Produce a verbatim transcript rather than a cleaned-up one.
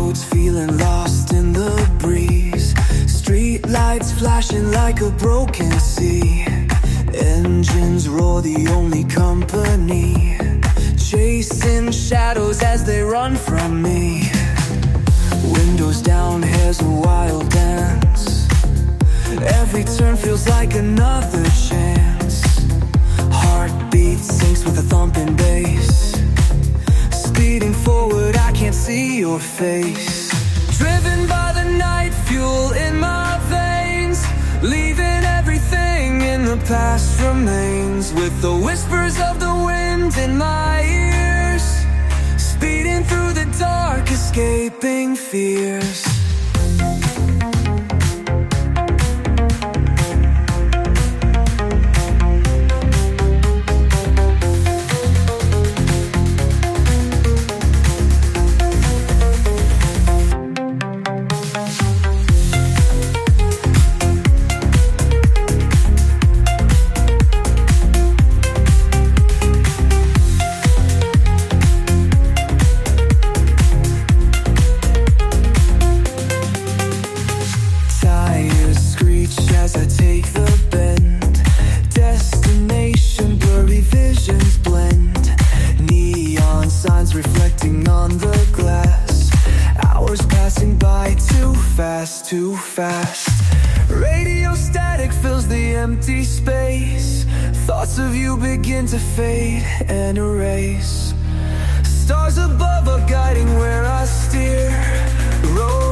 roads, feeling lost in the breeze. Street lights flashing like a broken sea. Engines roar, the only company. Chasing shadows as they run from me. Windows down, hair's a wild dance. Every turn feels like another chance. Heartbeat sinks with a thumping bass. Speeding forward, I can't see your face. Driven by the night, fuel in my veins. Leaving everything in the past remains. With the whispers of the wind in my ears. Speeding through the dark, escaping fears. As I take the bend, destination, blurry visions blend. Neon signs reflecting on the glass. Hours passing by too fast, too fast. Radio static fills the empty space. Thoughts of you begin to fade and erase. Stars above are guiding where I steer. Road